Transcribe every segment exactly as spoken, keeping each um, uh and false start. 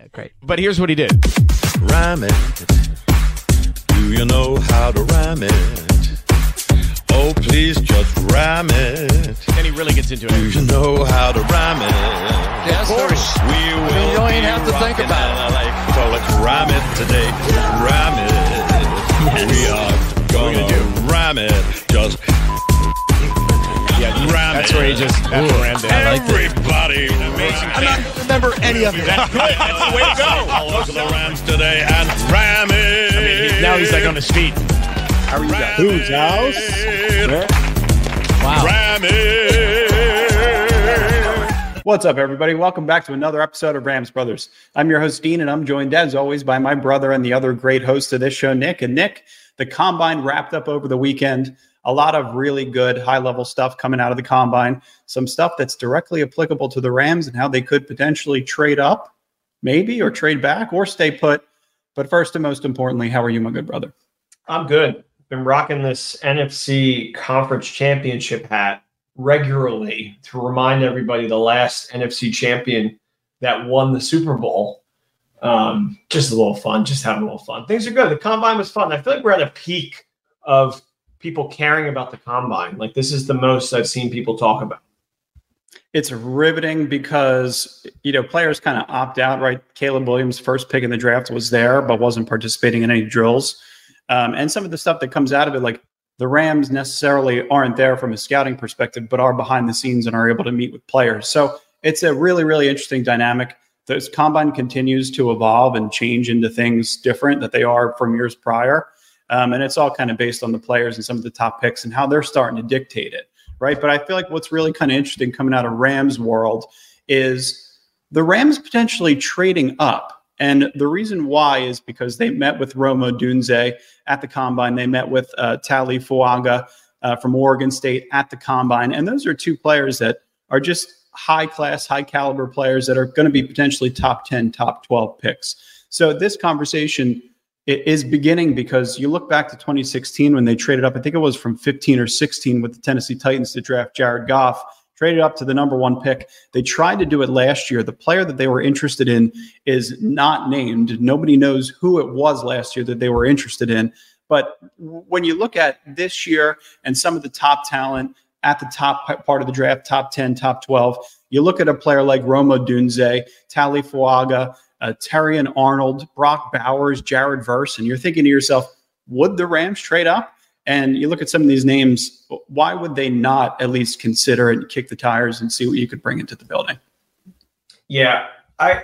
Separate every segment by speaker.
Speaker 1: great.
Speaker 2: But here's what he did.
Speaker 3: Rhyme it. Do you know how to rhyme it? Oh, please just rhyme it.
Speaker 2: And he really gets into it.
Speaker 3: Do you know how to rhyme it?
Speaker 4: Yes,
Speaker 3: of course.
Speaker 4: sir.
Speaker 3: We
Speaker 4: I
Speaker 3: will
Speaker 4: mean, you don't even
Speaker 3: be
Speaker 4: have to think
Speaker 3: rocking
Speaker 4: about
Speaker 3: L A. So let's rhyme it today. Rhyme it.
Speaker 2: Yes.
Speaker 3: We are gonna
Speaker 2: What are we
Speaker 3: do? Rhyme it. Just
Speaker 2: Yeah,
Speaker 3: rhyme
Speaker 2: that's
Speaker 3: it.
Speaker 2: where he just ran down.
Speaker 3: Everybody.
Speaker 2: Amazing.
Speaker 4: I'm not going to remember any of it.
Speaker 2: That's good. That's the way to go.
Speaker 3: All over the rhymes today and rhyme it.
Speaker 2: I mean, he, now he's like on his feet.
Speaker 4: How are you guys?
Speaker 3: Whose house?
Speaker 1: Wow.
Speaker 3: Rhyme it.
Speaker 5: What's up, everybody? Welcome back to another episode of Rams Brothers. I'm your host, Dean, and I'm joined, as always, by my brother and the other great host of this show, Nick. And Nick, the Combine wrapped up over the weekend. A lot of really good high-level stuff coming out of the Combine. Some stuff that's directly applicable to the Rams and how they could potentially trade up, maybe, or trade back, or stay put. But first and most importantly, how are you, my good brother?
Speaker 6: I'm good. Been rocking this N F C Conference Championship hat regularly to remind everybody the last N F C champion that won the Super Bowl. Um, just a little fun, just having a little fun. Things are good. The Combine was fun. I feel like we're at a peak of people caring about the Combine. Like, this is the most I've seen people talk about.
Speaker 5: It's riveting because, you know, players kind of opt out, right? Caleb Williams' first pick in the draft was there, but wasn't participating in any drills. Um, and some of the stuff that comes out of it, like the Rams necessarily aren't there from a scouting perspective, but are behind the scenes and are able to meet with players. So it's a really, really interesting dynamic. This Combine continues to evolve and change into things different that they are from years prior. Um, and it's all kind of based on the players and some of the top picks and how they're starting to dictate it, right? But I feel like what's really kind of interesting coming out of Rams world is the Rams potentially trading up. And the reason why is because they met with Rome Odunze at the Combine. They met with uh, Tali Fuaga uh, from Oregon State at the Combine. And those are two players that are just high-class, high-caliber players that are going to be potentially top ten, top twelve picks. So this conversation is beginning because you look back to twenty sixteen when they traded up, I think it was from fifteen or sixteen with the Tennessee Titans to draft Jared Goff, traded up to the number one pick. They tried to do it last year. The player that they were interested in is not named. Nobody knows who it was last year that they were interested in. But when you look at this year and some of the top talent at the top part of the draft, top ten, top twelve, you look at a player like Rome Odunze, Tali Fuaga, uh, Terrion Arnold, Brock Bowers, Jared Verse, and you're thinking to yourself, would the Rams trade up? And you look at some of these names, why would they not at least consider it and kick the tires and see what you could bring into the building?
Speaker 6: Yeah, I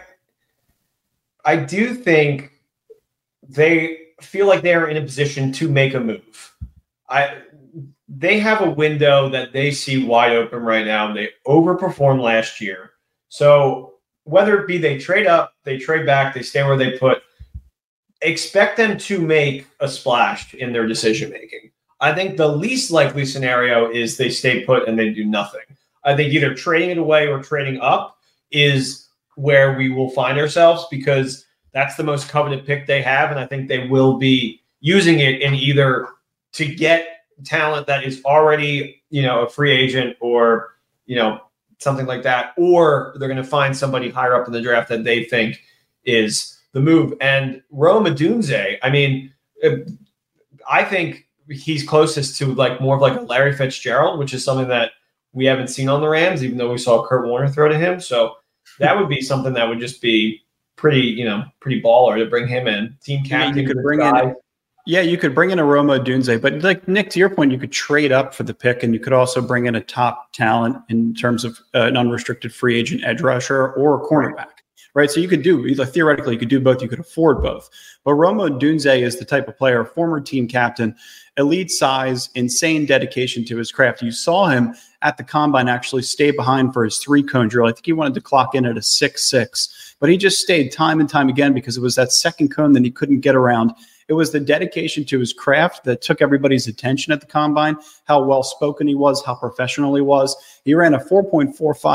Speaker 6: I do think they feel like they're in a position to make a move. I they have a window that they see wide open right now. They overperformed last year. So whether it be they trade up, they trade back, they stay where they put, expect them to make a splash in their decision-making. I think the least likely scenario is they stay put and they do nothing. I think either trading it away or trading up is where we will find ourselves because that's the most coveted pick they have, and I think they will be using it in either to get talent that is already, you know, a free agent or, you know, something like that, or they're going to find somebody higher up in the draft that they think is the move. And Rome Odunze, I mean, I think he's closest to like more of like a Larry Fitzgerald, which is something that we haven't seen on the Rams, even though we saw Kurt Warner throw to him. So that would be something that would just be pretty, you know, pretty baller to bring him in. Team captain.
Speaker 5: Yeah, you could bring in, yeah, you could bring in a Rome Odunze, but like Nick, to your point, you could trade up for the pick, and you could also bring in a top talent in terms of uh, an unrestricted free agent edge rusher or a cornerback. Right, so you could do either theoretically, you could do both. You could afford both. But Rome Odunze is the type of player, former team captain, elite size, insane dedication to his craft. You saw him at the Combine actually stay behind for his three-cone drill. I think he wanted to clock in at a six six, but he just stayed time and time again because it was that second cone that he couldn't get around. It was the dedication to his craft that took everybody's attention at the Combine, how well-spoken he was, how professional he was. He ran a four point four five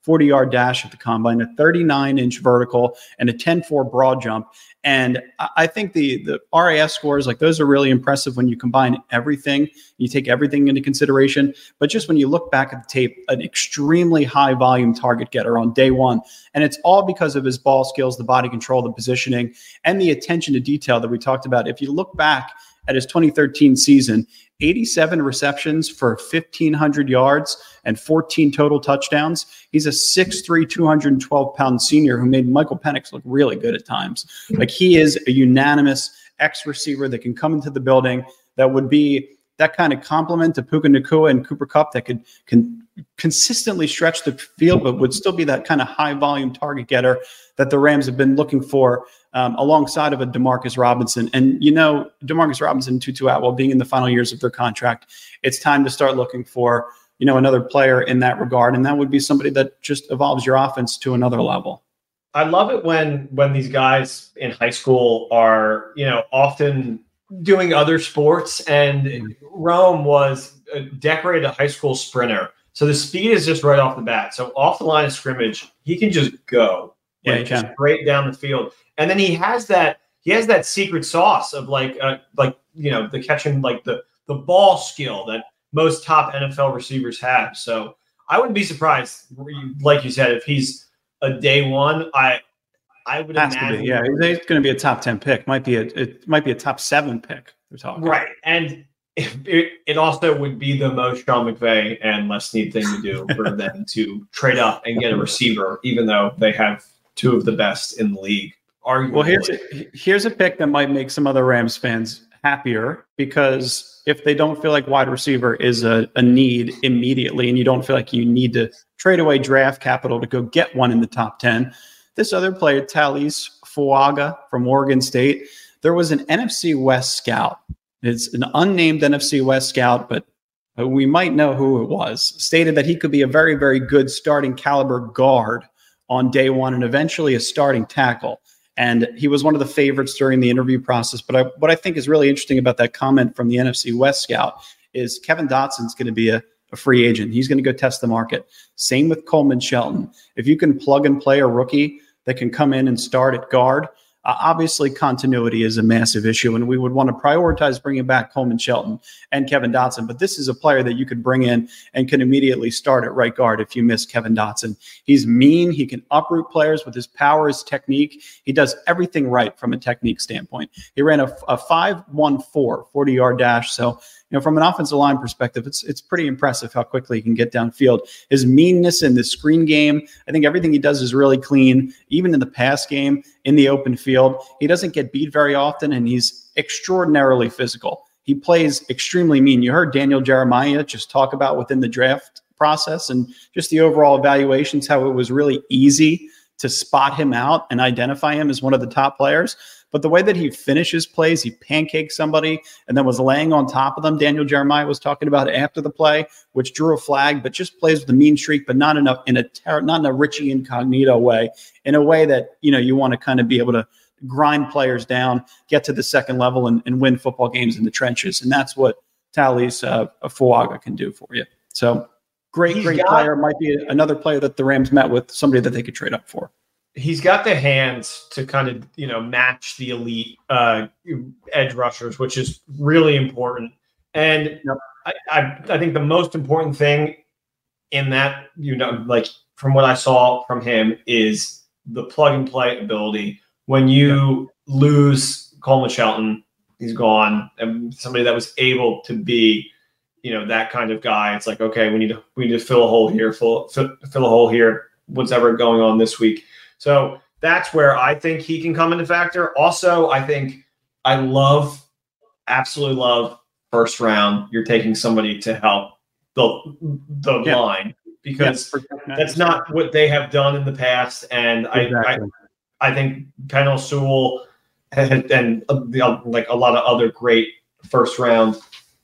Speaker 5: forty-yard dash at the combine, a thirty-nine inch vertical, and a ten four broad jump. And I think the the R A S scores, like those are really impressive when you combine everything, you take everything into consideration. But just when you look back at the tape, an extremely high volume target getter on day one. And it's all because of his ball skills, the body control, the positioning, and the attention to detail that we talked about. If you look back at his twenty thirteen season, eighty-seven receptions for fifteen hundred yards and fourteen total touchdowns. He's a six three, two hundred twelve pound senior who made Michael Penix look really good at times. Like, he is a unanimous X receiver that can come into the building that would be that kind of complement to Puka Nacua and Cooper Kupp that could can consistently stretch the field, but would still be that kind of high volume target getter that the Rams have been looking for, um, alongside of a DeMarcus Robinson. And, you know, DeMarcus Robinson, Tutu Atwell being in the final years of their contract, it's time to start looking for, you know, another player in that regard. And that would be somebody that just evolves your offense to another level.
Speaker 6: I love it when when these guys in high school are, you know, often doing other sports. And Rome was a decorated high school sprinter. So the speed is just right off the bat. So off the line of scrimmage, he can just go.
Speaker 5: Yeah,
Speaker 6: like,
Speaker 5: he can.
Speaker 6: just straight down the field. And then he has that he has that secret sauce of like uh, like you know the catching, like the the ball skill that most top N F L receivers have. So I wouldn't be surprised, like you said, if he's a day one. I I would
Speaker 5: Has
Speaker 6: imagine,
Speaker 5: to be, yeah, he's going to be a top ten pick. Might be a it might be a top seven pick. We're talking
Speaker 6: right, and it, it also would be the most Sean McVay and Les Snead thing to do for them to trade up and get a receiver, even though they have two of the best in the league. Arguably.
Speaker 5: Well, here's a, here's a pick that might make some other Rams fans happier, because if they don't feel like wide receiver is a, a need immediately, and you don't feel like you need to trade away draft capital to go get one in the top ten, this other player, Talise Fuaga from Oregon State, there was an N F C West scout. It's an unnamed N F C West scout, but we might know who it was, stated that he could be a very, very good starting caliber guard on day one and eventually a starting tackle. And he was one of the favorites during the interview process. But I, what I think is really interesting about that comment from the N F C West scout is Kevin Dotson's going to be a, a free agent. He's going to go test the market. Same with Coleman Shelton. If you can plug and play a rookie that can come in and start at guard, Uh, obviously, continuity is a massive issue, and we would want to prioritize bringing back Coleman Shelton and Kevin Dotson. But this is a player that you could bring in and can immediately start at right guard if you miss Kevin Dotson. He's mean. He can uproot players with his power, his technique. He does everything right from a technique standpoint. He ran a, a five one four forty-yard dash. So, you know, from an offensive line perspective, it's it's pretty impressive how quickly he can get downfield. His meanness in the screen game, I think everything he does is really clean, even in the pass game, in the open field. He doesn't get beat very often, and he's extraordinarily physical. He plays extremely mean. You heard Daniel Jeremiah just talk about within the draft process and just the overall evaluations, how it was really easy to spot him out and identify him as one of the top players. But the way that he finishes plays, he pancakes somebody and then was laying on top of them. Daniel Jeremiah was talking about after the play, which drew a flag, but just plays with a mean streak, but not enough in a ter- not in a Richie Incognito way, in a way that, you know, you want to kind of be able to grind players down, get to the second level, and, and win football games in the trenches. And that's what Talise uh, Fuaga can do for you. So great,
Speaker 6: He's
Speaker 5: great
Speaker 6: got-
Speaker 5: player. Might be another player that the Rams met with, somebody that they could trade up for.
Speaker 6: He's got the hands to kind of, you know, match the elite uh, edge rushers, which is really important. And
Speaker 5: Yep.
Speaker 6: I, I, I think the most important thing in that, you know, like from what I saw from him, is the plug and play ability. When you yep. lose Coleman Shelton, he's gone, and somebody that was able to be, you know, that kind of guy. It's like, okay, we need to we need to fill a hole here, fill fill, fill a hole here. What's ever going on this week? So that's where I think he can come into factor. Also, I think I love, absolutely love first round. You're taking somebody to help the the yeah. line, because yeah, that's not what they have done in the past. And exactly. I, I I think Penei Sewell and, and uh, like a lot of other great first round,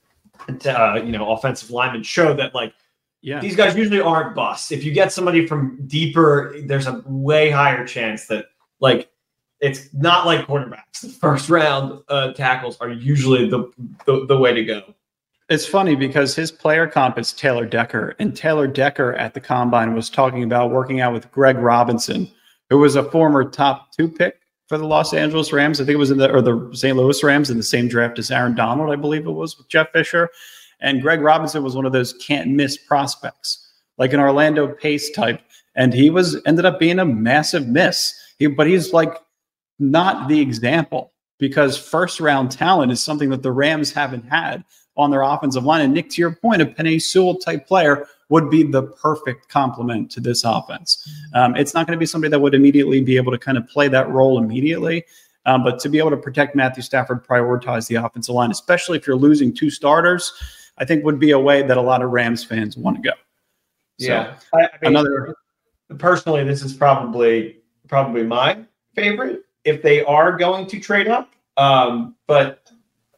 Speaker 6: uh, you know, offensive linemen show that, like, yeah, these guys usually aren't busts. If you get somebody from deeper, there's a way higher chance that, like, it's not like quarterbacks. The first round uh, tackles are usually the, the the way to go.
Speaker 5: It's funny because his player comp is Taylor Decker, and Taylor Decker at the Combine was talking about working out with Greg Robinson, who was a former top two pick for the Los Angeles Rams. I think it was in the or the Saint Louis Rams in the same draft as Aaron Donald, I believe it was, with Jeff Fisher. And Greg Robinson was one of those can't miss prospects, like an Orlando Pace type. And he was ended up being a massive miss. He, but he's like not the example, because first round talent is something that the Rams haven't had on their offensive line. And Nick, to your point, a Penei Sewell type player would be the perfect complement to this offense. Um, it's not going to be somebody that would immediately be able to kind of play that role immediately. Um, but to be able to protect Matthew Stafford, prioritize the offensive line, especially if you're losing two starters, I think would be a way that a lot of Rams fans want to go. So,
Speaker 6: yeah. I, I mean,
Speaker 5: another
Speaker 6: personally, this is probably probably my favorite if they are going to trade up. Um, but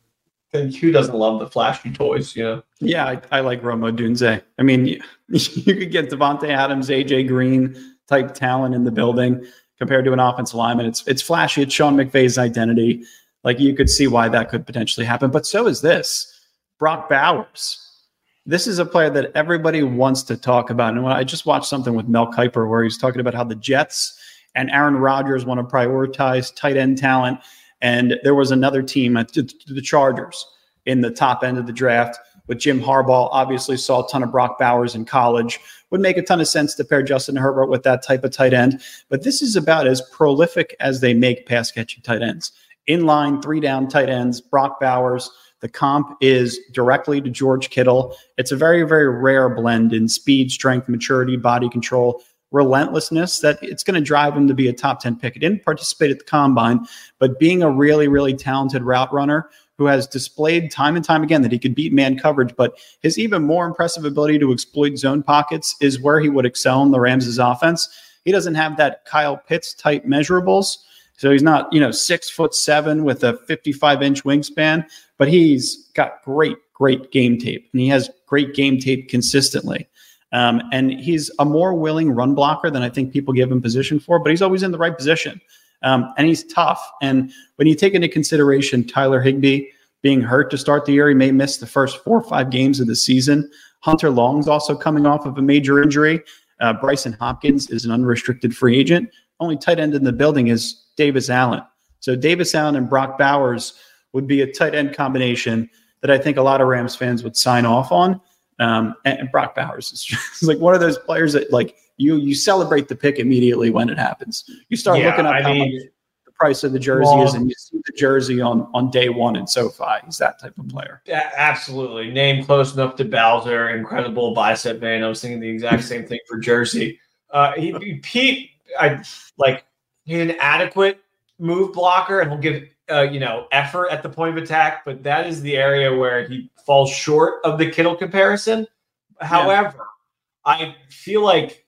Speaker 6: then who doesn't love the flashy toys, you know?
Speaker 5: Yeah, I, I like Rome Odunze. I mean, you, you could get Devontae Adams, A J Green type talent in the building compared to an offensive lineman. It's it's flashy. It's Sean McVay's identity. Like, you could see why that could potentially happen. But so is this. Brock Bowers. This is a player that everybody wants to talk about. And when I just watched something with Mel Kiper where he's talking about how the Jets and Aaron Rodgers want to prioritize tight end talent. And there was another team, the Chargers, in the top end of the draft with Jim Harbaugh. Obviously saw a ton of Brock Bowers in college. Would make a ton of sense to pair Justin Herbert with that type of tight end. But this is about as prolific as they make pass-catching tight ends. Inline, three-down tight ends, Brock Bowers. The comp is directly to George Kittle. It's a very, very rare blend in speed, strength, maturity, body control, relentlessness that it's going to drive him to be a top ten pick. He didn't participate at the Combine, but being a really, really talented route runner who has displayed time and time again that he could beat man coverage, but his even more impressive ability to exploit zone pockets is where he would excel in the Rams' offense. He doesn't have that Kyle Pitts type measurables. So he's not, you know, six foot seven with a fifty-five inch wingspan, but he's got great, great game tape, and he has great game tape consistently. Um, and he's a more willing run blocker than I think people give him position for, but he's always in the right position. Um, and he's tough. And when you take into consideration Tyler Higbee being hurt to start the year, he may miss the first four or five games of the season. Hunter Long's also coming off of a major injury. Uh, Bryson Hopkins is an unrestricted free agent. Only tight end in the building is Davis Allen. So Davis Allen and Brock Bowers would be a tight end combination that I think a lot of Rams fans would sign off on. Um, and, and Brock Bowers is just like one of those players that like you you celebrate the pick immediately when it happens. You start
Speaker 6: Yeah,
Speaker 5: looking up
Speaker 6: I
Speaker 5: how
Speaker 6: mean,
Speaker 5: much the price of the jersey
Speaker 6: well,
Speaker 5: is, and you see the jersey on, on day one in SoFi. He's that type of player.
Speaker 6: Yeah, absolutely. Name close enough to Bowser, incredible bicep vein. I was thinking the exact same thing for Jersey. Uh, he, he, Pete, I like he's an adequate move blocker, and he'll give uh, you know effort at the point of attack, but that is the area where he falls short of the Kittle comparison. However, yeah. I feel like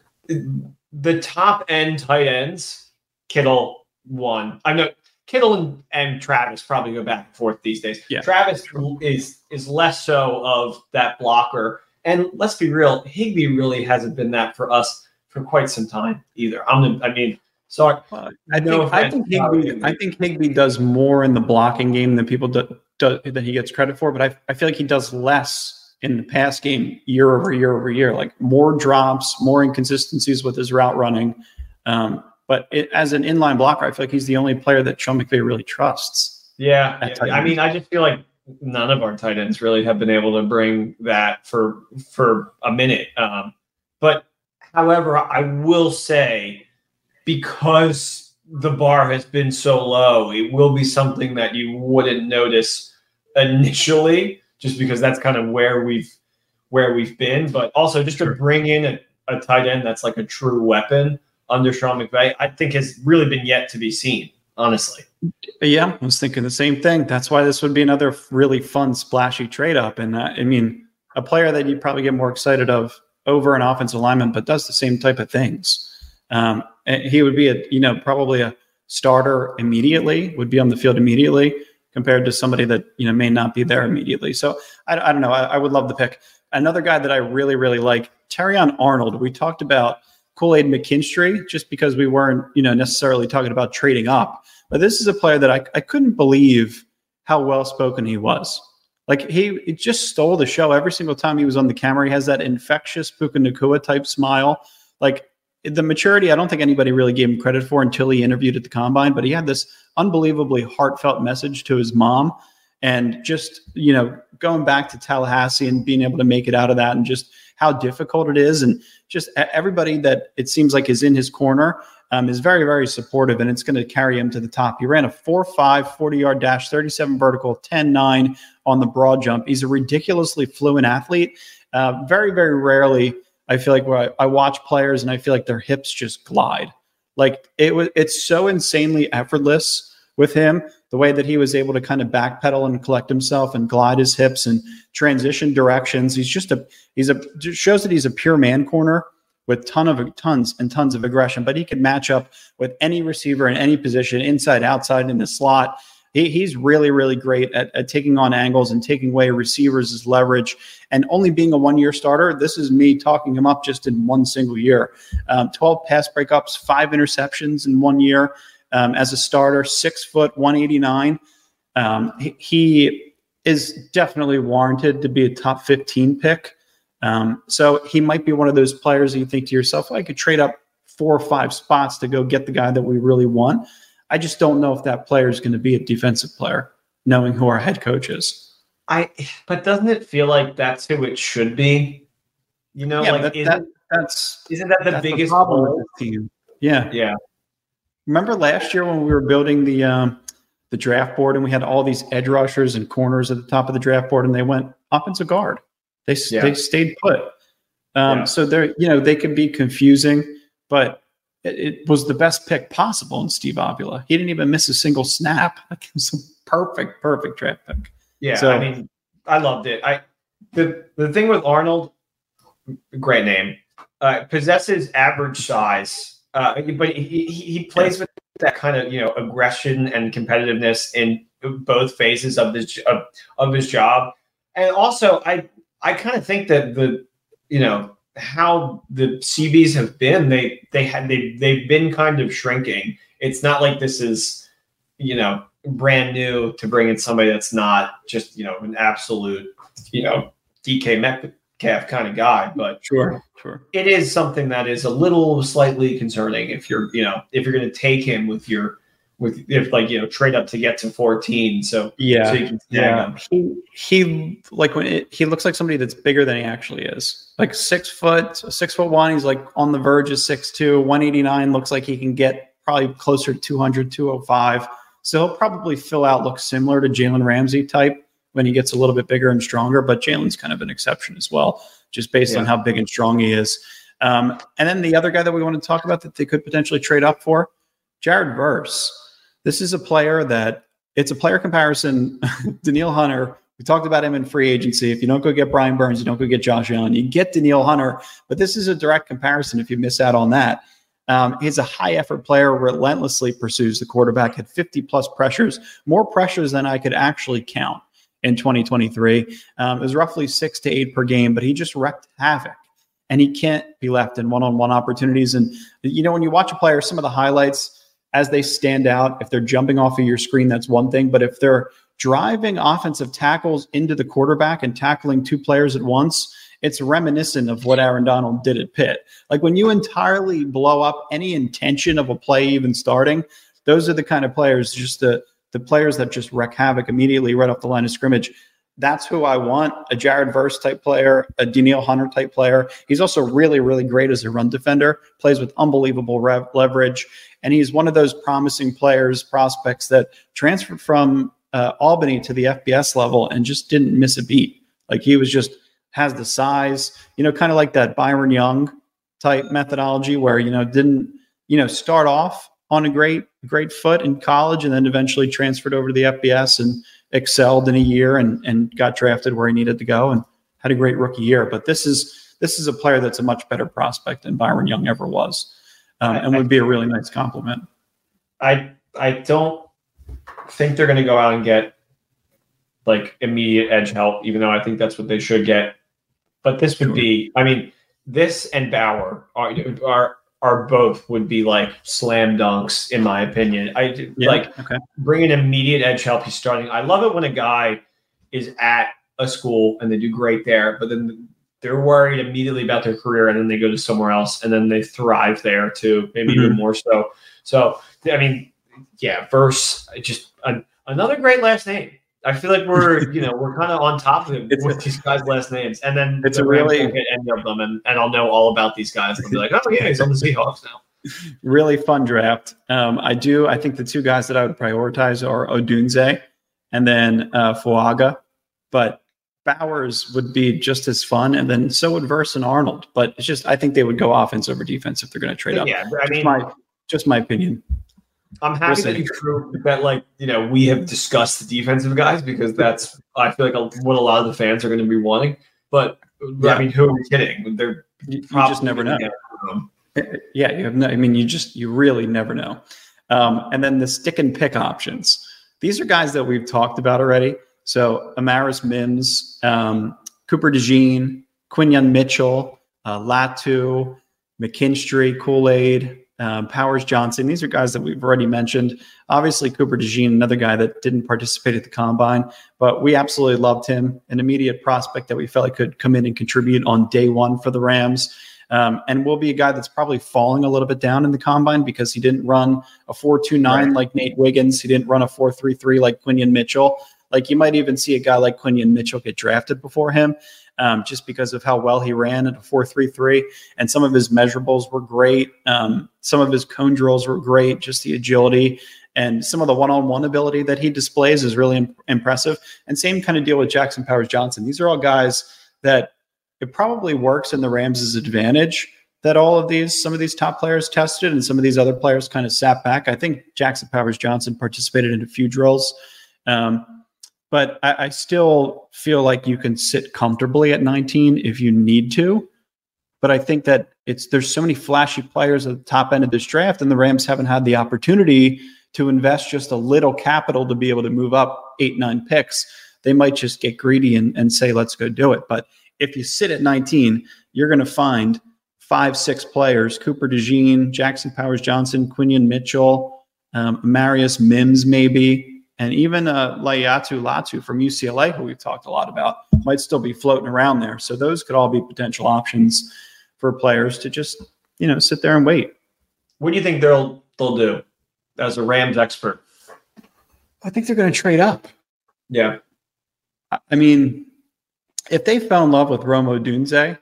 Speaker 6: the top end tight ends, Kittle one. I know Kittle and, and Travis probably go back and forth these days.
Speaker 5: Yeah.
Speaker 6: Travis is is less so of that blocker. And let's be real, Higbee really hasn't been that for us for quite some time either. I'm, I mean, sorry.
Speaker 5: Uh, I think I think Higbee, I think Higbee does more in the blocking game than people do, do that he gets credit for, but I I feel like he does less in the pass game year over year over year, like more drops, more inconsistencies with his route running. Um, but it, as an inline blocker, I feel like he's the only player that Sean McVay really trusts.
Speaker 6: Yeah, yeah. I mean, I just feel like none of our tight ends really have been able to bring that for for a minute. Um, but however, I will say, because the bar has been so low, it will be something that you wouldn't notice initially, just because that's kind of where we've where we've been. But also just to bring in a, a tight end that's like a true weapon under Sean McVay, I think has really been yet to be seen, honestly.
Speaker 5: Yeah, I was thinking the same thing. That's why this would be another really fun, splashy trade up. And uh, I mean, a player that you'd probably get more excited of over an offensive lineman, but does the same type of things. Um, he would be a, you know, probably a starter immediately, would be on the field immediately compared to somebody that, you know, may not be there immediately. So I, I don't know. I, I would love the pick. Another guy that I really, really like, Terrion Arnold. We talked about Kool-Aid McKinstry just because we weren't, you know, necessarily talking about trading up. But this is a player that I, I couldn't believe how well-spoken he was. Like he, he just stole the show every single time he was on the camera. He has that infectious Puka Nacua type smile. Like the maturity, I don't think anybody really gave him credit for until he interviewed at the Combine, but he had this unbelievably heartfelt message to his mom. And just, you know, going back to Tallahassee and being able to make it out of that and just how difficult it is. And just everybody that it seems like is in his corner um, is very, very supportive, and it's going to carry him to the top. He ran a four five forty-yard dash, thirty-seven vertical, ten nine on the broad jump. He's a ridiculously fluent athlete. Uh, very, very rarely, I feel like where I, I watch players and I feel like their hips just glide. Like it was, it's so insanely effortless with him, the way that he was able to kind of backpedal and collect himself and glide his hips and transition directions. He's just a, he's a, shows that he's a pure man corner with ton of tons and tons of aggression, but he could match up with any receiver in any position, inside, outside, in the slot. He, he's really, really great at, at taking on angles and taking away receivers' leverage. And only being a one-year starter, this is me talking him up just in one single year. Um, twelve pass breakups, five interceptions in one year. Um, as a starter, six foot, one eighty-nine. Um, he, he is definitely warranted to be a top fifteen pick. Um, so he might be one of those players that you think to yourself, well, I could trade up four or five spots to go get the guy that we really want. I just don't know if that player is going to be a defensive player, knowing who our head coach is.
Speaker 6: I, but doesn't it feel like that's who it should be? You know,
Speaker 5: Yeah,
Speaker 6: like
Speaker 5: that,
Speaker 6: isn't,
Speaker 5: that, that's
Speaker 6: isn't that the
Speaker 5: that's
Speaker 6: biggest
Speaker 5: problem
Speaker 6: hole?
Speaker 5: with this team. Yeah.
Speaker 6: Yeah.
Speaker 5: Remember last year when we were building the um, the draft board and we had all these edge rushers and corners at the top of the draft board, and they went offensive guard. They
Speaker 6: Yeah.
Speaker 5: they stayed put. Um,
Speaker 6: Yeah.
Speaker 5: So they're you know they can be confusing, but it, it was the best pick possible in Steve Avila. He didn't even miss a single snap. Like it was a perfect, perfect draft pick.
Speaker 6: Yeah,
Speaker 5: So-
Speaker 6: I mean, I loved it. I the the thing with Arnold, great name, uh, possesses average size, uh, but he, he he plays with that kind of you know aggression and competitiveness in both phases of this of, of his job. And also, I I kind of think that the you know how the C Bs have been, they they had they they've been kind of shrinking. It's not like this is you know. brand new to bring in somebody that's not just, you know, an absolute, you know, D K Metcalf kind of guy, but
Speaker 5: Sure, sure.
Speaker 6: it is something that is a little slightly concerning if you're, you know, if you're going to take him with your, with if like, you know, trade up to get to fourteen. So,
Speaker 5: Yeah,
Speaker 6: so you can snag
Speaker 5: yeah.
Speaker 6: him.
Speaker 5: He he like when it, he looks like somebody that's bigger than he actually is. Like six foot, six foot one. He's like on the verge of six two, one eighty-nine. Looks like he can get probably closer to two hundred, two oh five. So he'll probably fill out look similar to Jalen Ramsey type when he gets a little bit bigger and stronger. But Jalen's kind of an exception as well, just based
Speaker 6: Yeah.
Speaker 5: on how big and strong he is. Um, and then the other guy that we want to talk about that they could potentially trade up for, Jared Verse. This is a player that it's a player comparison. Danielle Hunter, we talked about him in free agency. If you don't go get Brian Burns, you don't go get Josh Allen, you get Danielle Hunter. But this is a direct comparison if you miss out on that. Um, he's a high effort player, relentlessly pursues the quarterback, had fifty plus pressures, more pressures than I could actually count in twenty twenty-three. Um, it was roughly six to eight per game, but he just wreaked havoc. And he can't be left in one-on-one opportunities. And, you know, when you watch a player, some of the highlights as they stand out, if they're jumping off of your screen, that's one thing. But if they're driving offensive tackles into the quarterback and tackling two players at once, it's reminiscent of what Aaron Donald did at Pitt. Like when you entirely blow up any intention of a play even starting, those are the kind of players, just the, the players that just wreak havoc immediately right off the line of scrimmage. That's who I want, a Jared Verse type player, a Danielle Hunter type player. He's also really, really great as a run defender, plays with unbelievable rev- leverage. And he's one of those promising players, prospects that transferred from uh, Albany to the F B S level and just didn't miss a beat. Like he was just has the size, you know, kind of like that Byron Young type methodology where, you know, didn't, you know, start off on a great, great foot in college and then eventually transferred over to the F B S and excelled in a year and, and got drafted where he needed to go and had a great rookie year. But this is, this is a player that's a much better prospect than Byron Young ever was, um, and would be a really nice compliment.
Speaker 6: I, I don't think they're going to go out and get like immediate edge help, even though I think that's what they should get. But this would be, I mean, this and Bauer are are are both would be like slam dunks in my opinion. I
Speaker 5: Yeah,
Speaker 6: like
Speaker 5: okay.
Speaker 6: bring an immediate edge help. He's starting. I love it when a guy is at a school and they do great there, but then they're worried immediately about their career, and then they go to somewhere else, and then they thrive there too, maybe mm-hmm. even more so. So, I mean, yeah, Verse, just an, another great last name. I feel like we're, you know, we're kind of on top of it it's with a, these guys' last names, and then
Speaker 5: it's
Speaker 6: the
Speaker 5: a really
Speaker 6: get any of them, and, and I'll know all about these guys. I'll be like, oh yeah, he's on the Seahawks now.
Speaker 5: Really fun draft. Um, I do. I think the two guys that I would prioritize are Odunze and then uh, Fuaga, but Bowers would be just as fun, and then so would Verse and Arnold. But it's just I think they would go offense over defense if they're going to trade up.
Speaker 6: Yeah, I mean,
Speaker 5: just my, just my opinion.
Speaker 6: I'm happy we'll that you threw that. Like you know, we have discussed the defensive guys because that's I feel like a, what a lot of the fans are going to be wanting. But yeah. I mean, who are we kidding? They're
Speaker 5: you, you just never know. Yeah, you have no. I mean, you just you really never know. Um, and then the stick and pick options. These are guys that we've talked about already. So Amaris Mims, um, Cooper DeJean, Quinyon Mitchell, uh, Latu, McKinstry, Kool-Aid, um, Powers Johnson. These are guys that we've already mentioned. Obviously, Cooper DeJean, another guy that didn't participate at the combine, but we absolutely loved him. An immediate prospect that we felt like could come in and contribute on day one for the Rams. Um, and will be a guy that's probably falling a little bit down in the combine because he didn't run a four two nine right. like Nate Wiggins. He didn't run a four three three like Quinyon Mitchell. Like you might even see a guy like Quinyon Mitchell get drafted before him um, just because of how well he ran at a four three three. And some of his measurables were great. Um, some of his cone drills were great, just the agility. And some of the one-on-one ability that he displays is really imp- impressive. And same kind of deal with Jackson Powers Johnson. These are all guys that it probably works in the Rams' advantage that all of these, some of these top players tested and some of these other players kind of sat back. I think Jackson Powers Johnson participated in a few drills. Um, but I, I still feel like you can sit comfortably at nineteen if you need to. But I think that it's there's so many flashy players at the top end of this draft, and the Rams haven't had the opportunity to invest just a little capital to be able to move up eight, nine picks. They might just get greedy and, and say, let's go do it. But if you sit at nineteen, you're going to find five, six players, Cooper DeJean, Jackson Powers Johnson, Quinyon Mitchell, um, Marius Mims maybe, and even uh, Laiatu Latu from U C L A, who we've talked a lot about, might still be floating around there. So those could all be potential options for players to just, you know, sit there and wait.
Speaker 6: What do you think they'll they'll do as a Rams expert?
Speaker 5: I think they're going to trade up.
Speaker 6: Yeah.
Speaker 5: I mean, if they fell in love with Rome Odunze,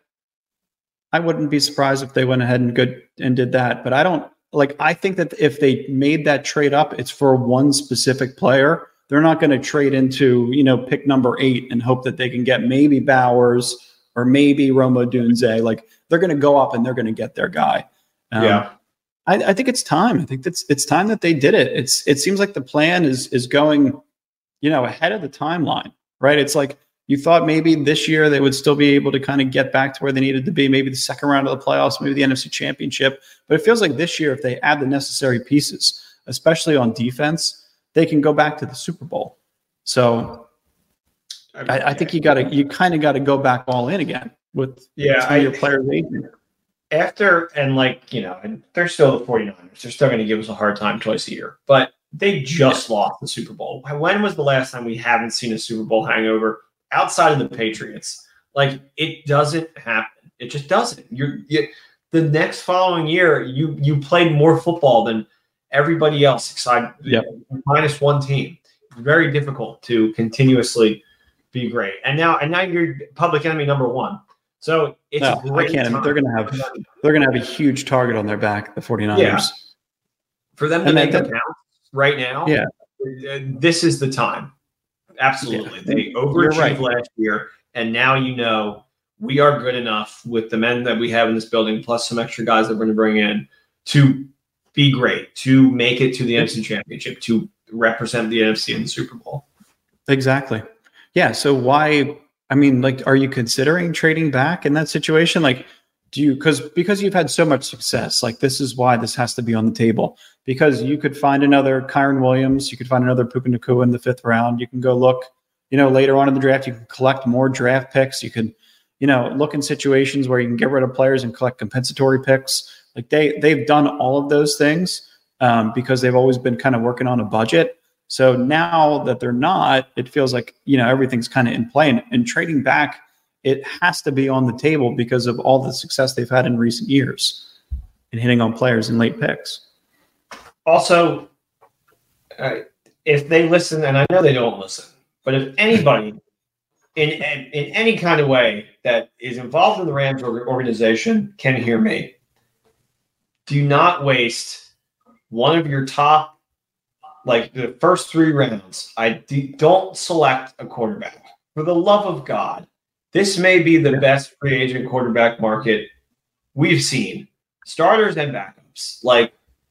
Speaker 5: I wouldn't be surprised if they went ahead and good and did that. But I don't like. I think that if they made that trade up, it's for one specific player. They're not going to trade into you know pick number eight and hope that they can get maybe Bowers or maybe Rome Odunze. Like they're going to go up and they're going to get their guy. Um,
Speaker 6: yeah,
Speaker 5: I, I think it's time. I think that's it's time that they did it. It's it seems like the plan is is going, you know, ahead of the timeline. Right? It's like. You thought maybe this year they would still be able to kind of get back to where they needed to be, maybe the second round of the playoffs, maybe the N F C Championship. But it feels like this year, if they add the necessary pieces, especially on defense, they can go back to the Super Bowl. So I, I think you got to, you kind of got to go back all in again with
Speaker 6: yeah,
Speaker 5: some of your players.
Speaker 6: After, and like, you know, and they're still the 49ers. They're still going to give us a hard time twice a year. But they just lost the Super Bowl. When was the last time we haven't seen a Super Bowl hangover? Outside of the Patriots, like it doesn't happen. It just doesn't. You're you, the next following year, you you played more football than everybody else, except
Speaker 5: yep.
Speaker 6: minus one team. Very difficult to continuously be great. And now, and now you're public enemy number one. So it's
Speaker 5: no,
Speaker 6: a great
Speaker 5: I can't.
Speaker 6: time.
Speaker 5: They're gonna have they're gonna have a huge target on their back. The 49ers.
Speaker 6: Yeah. For them to
Speaker 5: and
Speaker 6: make
Speaker 5: then,
Speaker 6: a pounce right now.
Speaker 5: Yeah.
Speaker 6: This is the time. Absolutely. Yeah. They overachieved right. last year, and now you know we are good enough with the men that we have in this building, plus some extra guys that we're going to bring in, to be great, to make it to the N F C Championship, to represent the N F C in the Super Bowl.
Speaker 5: Exactly. Yeah. So why? I mean, like, are you considering trading back in that situation? Like, do you because because you've had so much success? Like, this is why this has to be on the table. Because you could find another Kyron Williams, you could find another Puka Nacua in the fifth round. You can go look, you know, later on in the draft, you can collect more draft picks. You can, you know, look in situations where you can get rid of players and collect compensatory picks. Like they they've done all of those things um, because they've always been kind of working on a budget. So now that they're not, it feels like, you know, everything's kind of in play. And, and trading back, it has to be on the table because of all the success they've had in recent years and hitting on players in late picks.
Speaker 6: Also, uh, if they listen, and I know they don't listen, but if anybody in, in in any kind of way that is involved in the Rams organization can hear me, do not waste one of your top, like the first three rounds. I do, don't select a quarterback. For the love of God, this may be the best free agent quarterback market we've seen. Starters and backups. Like,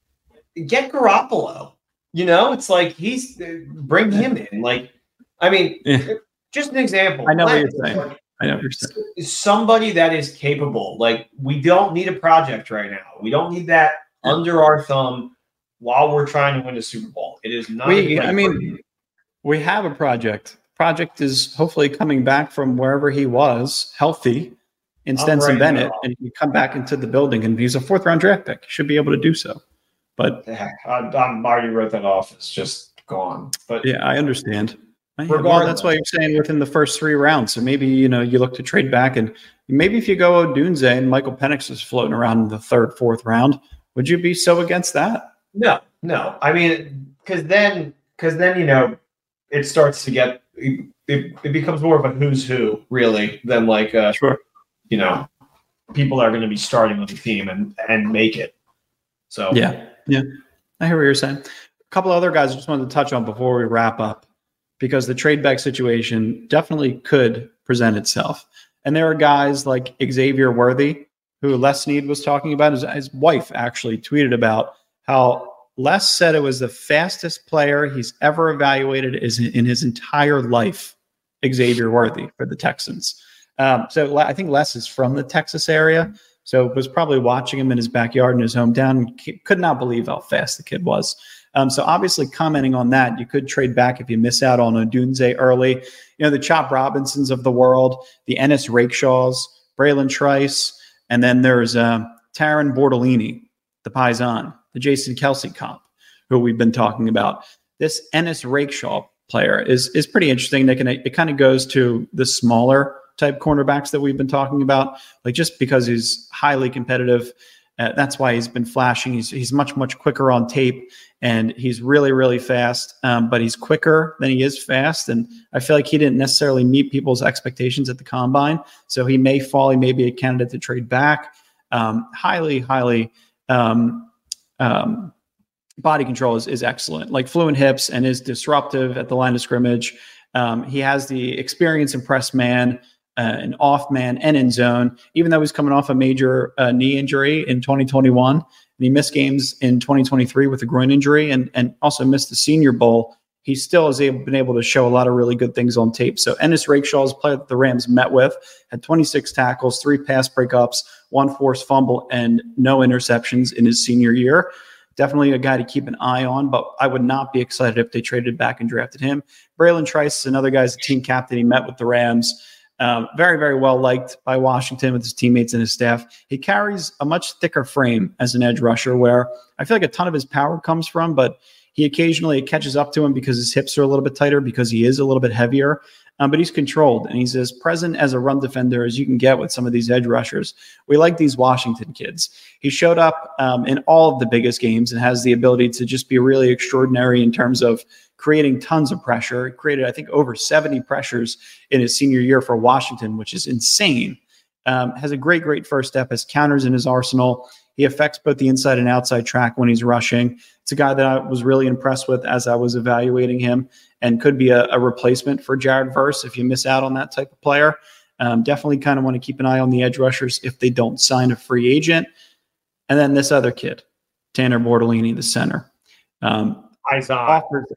Speaker 6: get Garoppolo. You know, it's like he's bring him in. Like, I mean, yeah. just an example.
Speaker 5: I know what you're saying. Like, I know what you're saying.
Speaker 6: Somebody that is capable. Like, we don't need a project right now. We don't need that yeah. under our thumb while we're trying to win a Super Bowl. It is not.
Speaker 5: We, I mean, we have a project. Project is hopefully coming back from wherever he was, healthy, in Stenson right Bennett, now. and he come back into the building. And he's a fourth round draft pick. He should be able to do so. But
Speaker 6: yeah, I, I'm already wrote that off. It's just gone. But
Speaker 5: yeah, I understand. Well, that's why you're saying within the first three rounds. So maybe, you know, you look to trade back, and maybe if you go Odunze and Michael Penix is floating around in the third, fourth round, would you be so against that?
Speaker 6: No, no. I mean, because then, because then, you know, it starts to get it, it becomes more of a who's who, really, than like, uh,
Speaker 5: sure,
Speaker 6: you know, people are going to be starting on the team and and make it. So
Speaker 5: yeah. Yeah, I hear what you're saying. A couple other guys I just wanted to touch on before we wrap up, because the trade back situation definitely could present itself. And there are guys like Xavier Worthy, who Les Snead was talking about. His, his wife actually tweeted about how Les said it was the fastest player he's ever evaluated is in his entire life, Xavier Worthy for the Texans. Um, so I think Les is from the Texas area. So was probably watching him in his backyard in his hometown. Could not believe how fast the kid was. Um, so obviously commenting on that, you could trade back if you miss out on Odunze early. You know, the Chop Robinsons of the world, the Ennis Rakeshaws, Braylon Trice, and then there's uh, Taron Bortolini, the Paisan, the Jason Kelsey comp, who we've been talking about. This Ennis Rakeshaw player is is pretty interesting. They can, it kind of goes to the smaller type cornerbacks that we've been talking about, like just because he's highly competitive. Uh, that's why he's been flashing. He's he's much, much quicker on tape, and he's really, really fast, um, but he's quicker than he is fast. And I feel like he didn't necessarily meet people's expectations at the combine. So he may fall. He may be a candidate to trade back. Um, highly, highly um, um, body control is, is excellent, like fluent hips, and is disruptive at the line of scrimmage. Um, he has the experience in press man, Uh, an off man, and in zone, even though he's coming off a major uh, knee injury in twenty twenty-one. And he missed games in twenty twenty-three with a groin injury, and, and also missed the Senior Bowl. He still has able, been able to show a lot of really good things on tape. So Ennis Rakeshaw is a player that the Rams met with, had twenty-six tackles, three pass breakups, one forced fumble, and no interceptions in his senior year. Definitely a guy to keep an eye on, but I would not be excited if they traded back and drafted him. Braylon Trice is another guy as a team captain. He met with the Rams. Um, very, very well liked by Washington with his teammates and his staff. He carries a much thicker frame as an edge rusher, where I feel like a ton of his power comes from, but he occasionally catches up to him because his hips are a little bit tighter, because he is a little bit heavier. Um, but he's controlled, and he's as present as a run defender as you can get with some of these edge rushers. We like these Washington kids. He showed up um, in all of the biggest games and has the ability to just be really extraordinary in terms of creating tons of pressure. He created, I think, over seventy pressures in his senior year for Washington, which is insane. Um, has a great, great first step, has counters in his arsenal. He affects both the inside and outside track when he's rushing. It's a guy that I was really impressed with as I was evaluating him, and could be a, a replacement for Jared Verse if you miss out on that type of player. Um, definitely kind of want to keep an eye on the edge rushers if they don't sign a free agent. And then this other kid, Tanner Bortolini, the center. Um, offers,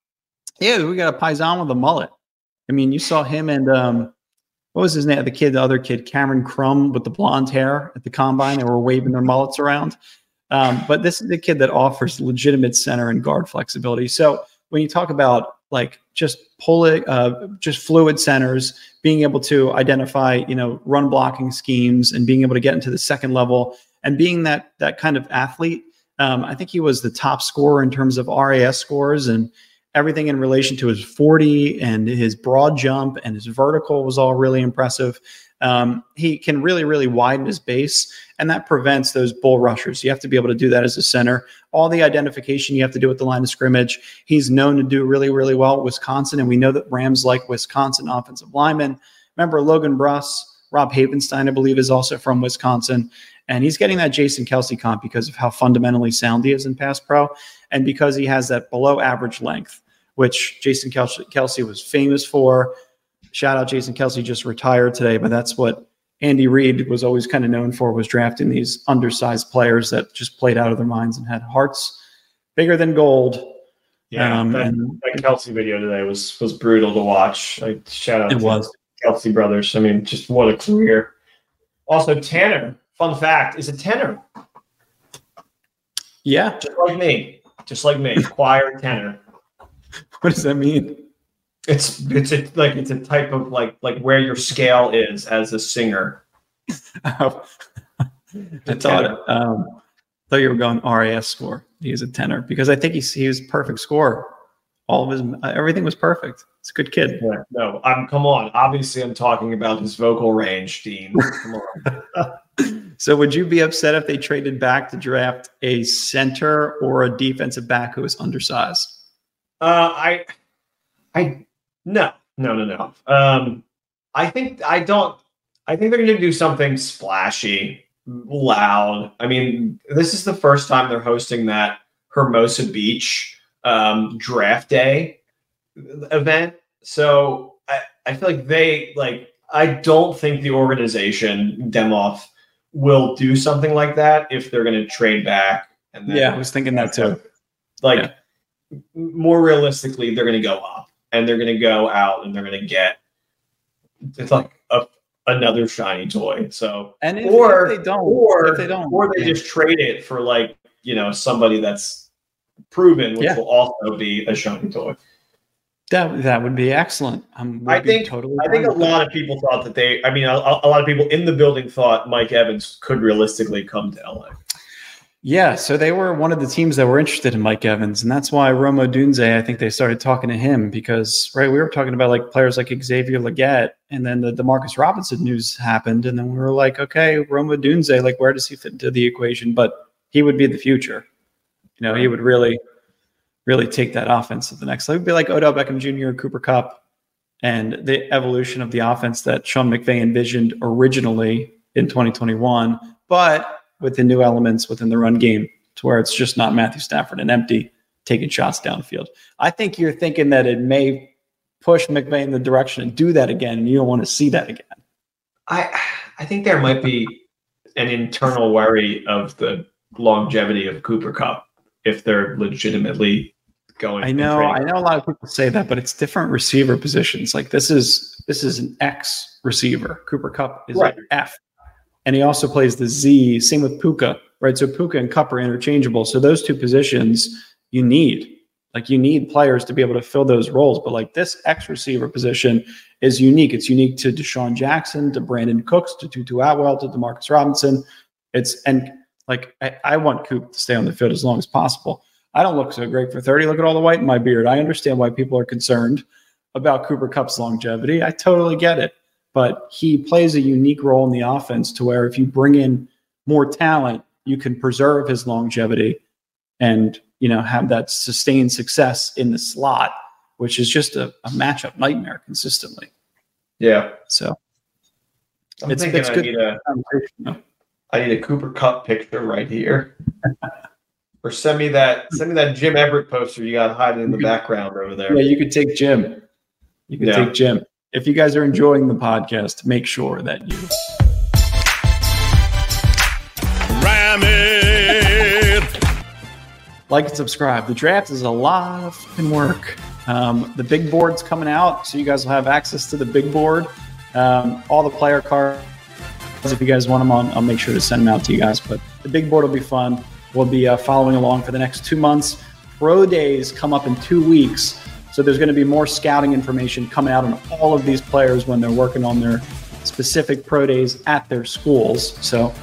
Speaker 5: yeah, we got a Paisan with a mullet. I mean, you saw him and um, what was his name? The kid, the other kid, Cameron Crum with the blonde hair at the combine. They were waving their mullets around. Um, but this is the kid that offers legitimate center and guard flexibility. So when you talk about like just pull it, uh, just fluid centers, being able to identify, you know, run blocking schemes, and being able to get into the second level, and being that that kind of athlete, um, I think he was the top scorer in terms of R A S scores, and everything in relation to his forty and his broad jump and his vertical was all really impressive. Um, he can really, really widen his base, and that prevents those bull rushers. You have to be able to do that as a center. All the identification you have to do at the line of scrimmage. He's known to do really, really well at Wisconsin, and we know that Rams like Wisconsin offensive linemen. Remember Logan Bruss, Rob Havenstein, I believe, is also from Wisconsin, and he's getting that Jason Kelce comp because of how fundamentally sound he is in pass pro, and because he has that below average length, which Jason Kelce, Kelce was famous for. Shout out Jason Kelce, just retired today, but that's what Andy Reid was always kind of known for, was drafting these undersized players that just played out of their minds and had hearts bigger than gold.
Speaker 6: Yeah,
Speaker 5: um,
Speaker 6: that,
Speaker 5: and,
Speaker 6: that Kelce video today was was brutal to watch. Like, shout out
Speaker 5: It
Speaker 6: to
Speaker 5: was.
Speaker 6: the Kelce brothers. I mean, just what a career. Also, Tanner, fun fact, is a tenor.
Speaker 5: Yeah.
Speaker 6: Just like me. Just like me. Choir tenor.
Speaker 5: What does that mean?
Speaker 6: It's it's a, like it's a type of like like where your scale is as a singer.
Speaker 5: Oh. I thought, um, thought you were going R A S score. He's a tenor because I think he's he was perfect score. All of his uh, everything was perfect. It's a good kid.
Speaker 6: Yeah, no, I'm come on. Obviously, I'm talking about his vocal range, Dean. Come on.
Speaker 5: So, would you be upset if they traded back to draft a center or a defensive back who is undersized?
Speaker 6: Uh, I, I no no no no. Um, I think I don't. I think they're going to do something splashy, loud. I mean, this is the first time they're hosting that Hermosa Beach um, draft day event. So I, I feel like they like. I don't think the organization Demoff will do something like that if they're going to trade back. And then,
Speaker 5: Yeah, I was thinking that too.
Speaker 6: Like
Speaker 5: Yeah.
Speaker 6: more realistically, they're going to go up and they're going to go out and they're going to get it's like a, another shiny toy. So
Speaker 5: And if,
Speaker 6: or
Speaker 5: if they don't,
Speaker 6: or
Speaker 5: if they don't,
Speaker 6: or they
Speaker 5: yeah.
Speaker 6: just trade it for like you know somebody that's proven, which
Speaker 5: Yeah.
Speaker 6: will also be a shiny toy.
Speaker 5: that that would be excellent. I'm,
Speaker 6: I think
Speaker 5: totally.
Speaker 6: I think a
Speaker 5: fine with
Speaker 6: lot
Speaker 5: that.
Speaker 6: of people thought that they. I mean, a, a lot of people in the building thought Mike Evans could realistically come to L A.
Speaker 5: Yeah, so they were one of the teams that were interested in Mike Evans, and that's why Rome Odunze, I think they started talking to him because, right, we were talking about like players like Xavier Legette, and then the Demarcus Robinson news happened, and then we were like, okay, Rome Odunze, like where does he fit into the equation? But he would be the future. You know, he would really, really take that offense to the next level. It would be like Odell Beckham Junior, Cooper Kupp, and the evolution of the offense that Sean McVay envisioned originally in twenty twenty-one, but with the new elements within the run game to where it's just not Matthew Stafford and empty taking shots downfield. I think you're thinking that it may push McVay in the direction and do that again, and you don't want to see that again.
Speaker 6: I I think there might be an internal worry of the longevity of Cooper Kupp if they're legitimately going.
Speaker 5: I know, I know a lot of people say that, but it's different receiver positions. Like this is this is an X receiver. Cooper Kupp is
Speaker 6: Right.
Speaker 5: an F. And he also plays the Z. Same with Puka, right? So Puka and Kupp are interchangeable. So those two positions you need. Like you need players to be able to fill those roles. But like this X receiver position is unique. It's unique to Deshaun Jackson, to Brandon Cooks, to Tutu Atwell, to Demarcus Robinson. It's and like I, I want Coop to stay on the field as long as possible. I don't look so great for thirty. Look at all the white in my beard. I understand why people are concerned about Cooper Kupp's longevity. I totally get it. But he plays a unique role in the offense to where if you bring in more talent, you can preserve his longevity and, you know, have that sustained success in the slot, which is just a, a matchup nightmare consistently.
Speaker 6: Yeah.
Speaker 5: So
Speaker 6: I'm
Speaker 5: it's,
Speaker 6: thinking
Speaker 5: it's
Speaker 6: I
Speaker 5: good.
Speaker 6: need a
Speaker 5: No.
Speaker 6: I need a Cooper Kupp picture right here. Or send me that send me that Jim Everett poster you got hiding in the background over there.
Speaker 5: Yeah, you could take Jim. You could
Speaker 6: Yeah.
Speaker 5: take Jim. If you guys are enjoying the podcast, make sure that you
Speaker 3: Ram it.
Speaker 5: like and subscribe. The draft is a lot of fucking work. Um, the big board's coming out, so you guys will have access to the big board. Um, all the player cards, if you guys want them on, I'll make sure to send them out to you guys. But the big board will be fun. We'll be uh, following along for the next two months. Pro days come up in two weeks. So there's going to be more scouting information coming out on all of these players when they're working on their specific pro days at their schools. So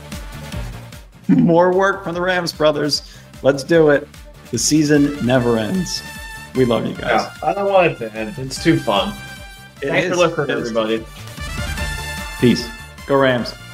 Speaker 5: more work from the Rams brothers. Let's do it. The season never ends. We love you guys.
Speaker 6: Yeah, I don't want it to end. It's too fun.
Speaker 5: It
Speaker 6: Thanks
Speaker 5: is.
Speaker 6: for listening,
Speaker 5: It is.
Speaker 6: everybody.
Speaker 5: Peace. Go Rams.